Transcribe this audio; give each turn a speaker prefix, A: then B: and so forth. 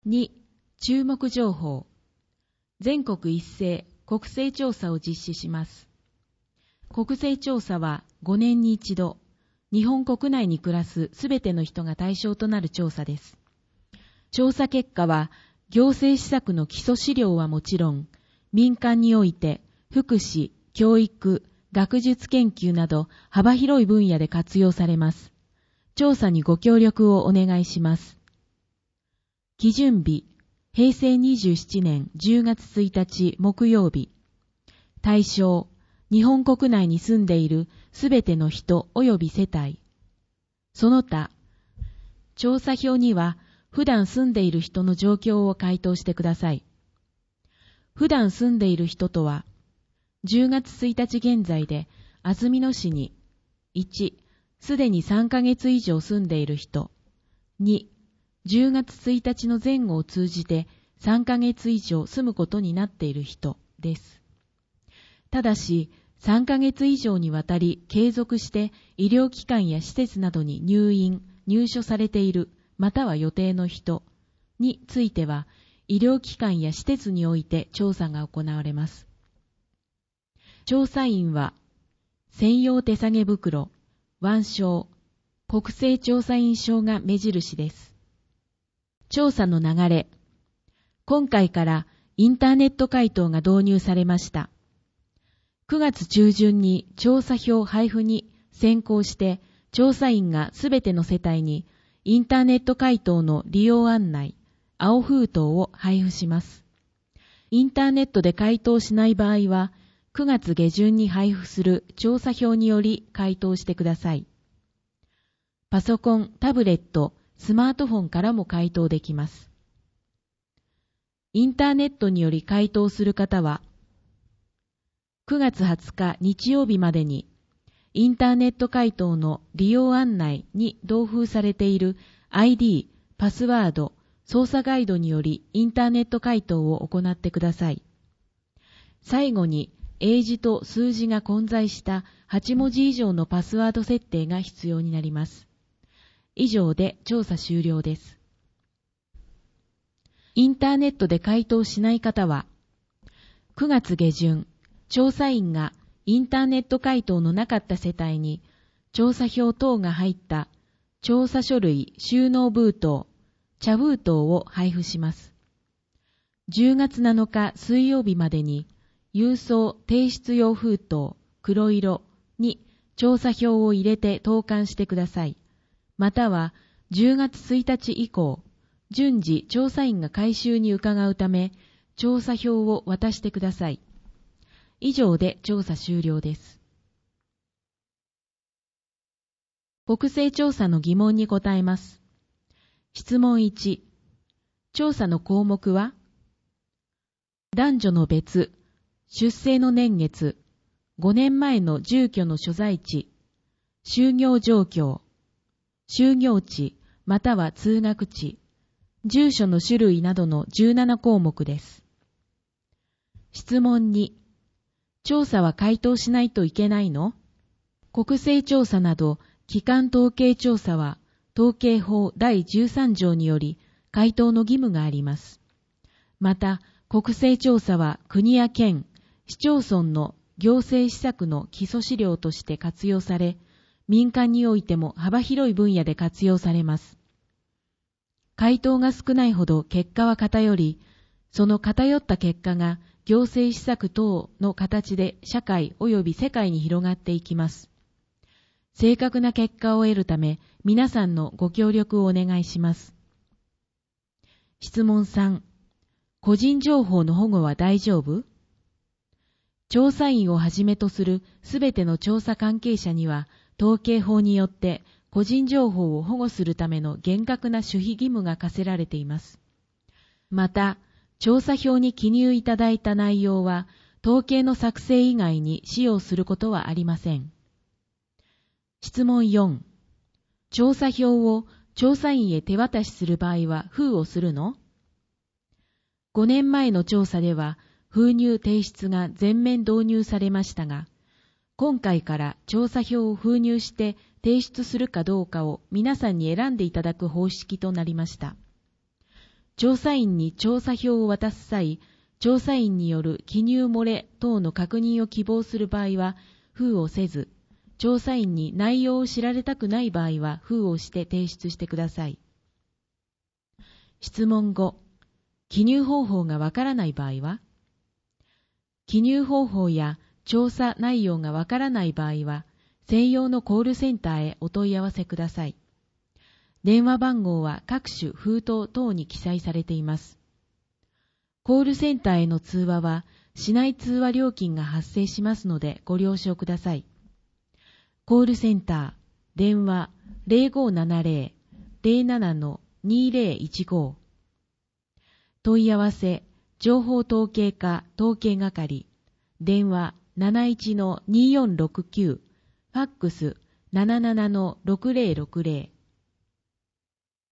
A: 2、注目情報。全国一斉国勢調査を実施します。国勢調査は5年に一度、日本国内に暮らすすべての人が対象となる調査です。調査結果は、行政施策の基礎資料はもちろん、民間において福祉、教育、学術研究など幅広い分野で活用されます。調査にご協力をお願いします。基準日、平成27年10月1日木曜日。対象、日本国内に住んでいるすべての人及び世帯。その他、調査票には普段住んでいる人の状況を回答してください。普段住んでいる人とは、10月1日現在で安曇野市に、1、すでに3ヶ月以上住んでいる人。2、10月1日の前後を通じて3ヶ月以上住むことになっている人です。ただし、3ヶ月以上にわたり継続して医療機関や施設などに入所されている、または予定の人については、医療機関や施設において調査が行われます。調査員は、専用手提げ袋、腕章、国勢調査員証が目印です。調査の流れ。今回からインターネット回答が導入されました。9月中旬に調査票配布に先行して、調査員がすべての世帯にインターネット回答の利用案内、青封筒を配布します。インターネットで回答しない場合は、9月下旬に配布する調査票により回答してください。パソコン、タブレット、スマートフォンからも回答できます。インターネットにより回答する方は、9月20日日曜日までに、インターネット回答の利用案内に同封されている ID、パスワード、操作ガイドによりインターネット回答を行ってください。最後に、英字と数字が混在した8文字以上のパスワード設定が必要になります。以上で調査終了です。インターネットで回答しない方は、9月下旬、調査員がインターネット回答のなかった世帯に、調査票等が入った調査書類収納封筒、茶封筒を配布します。10月7日水曜日までに、郵送提出用封筒黒色に調査票を入れて投函してください。または10月1日以降、順次調査員が回収に伺うため、調査票を渡してください。以上で調査終了です。国勢調査の疑問に答えます。質問1。調査の項目は、男女の別、出生の年月、5年前の住居の所在地、就業状況、就業地または通学地、住所の種類などの17項目です。質問2。調査は回答しないといけないの？国勢調査など基幹統計調査は統計法第13条により回答の義務があります。また、国勢調査は国や県、市町村の行政施策の基礎資料として活用され、民間においても幅広い分野で活用されます。回答が少ないほど結果は偏り、その偏った結果が行政施策等の形で社会及び世界に広がっていきます。正確な結果を得るため、皆さんのご協力をお願いします。質問3。個人情報の保護は大丈夫？調査員をはじめとするすべての調査関係者には、統計法によって個人情報を保護するための厳格な守秘義務が課せられています。また、調査票に記入いただいた内容は、統計の作成以外に使用することはありません。質問4。調査票を調査員へ手渡しする場合は封をするの？5年前の調査では、封入提出が全面導入されましたが、今回から調査票を封入して提出するかどうかを皆さんに選んでいただく方式となりました。 調査員に調査票を渡す際、調査員による記入漏れ等の確認を希望する場合は封をせず、調査員に内容を知られたくない場合は封をして提出してください。質問5、記入方法がわからない場合は、記入方法や調査内容がわからない場合は、専用のコールセンターへお問い合わせください。電話番号は各種封筒等に記載されています。コールセンターへの通話は、市内通話料金が発生しますのでご了承ください。コールセンター、電話 0570-07-2015 問い合わせ、情報統計課統計係、電話 71-2469、ファックス 77-6060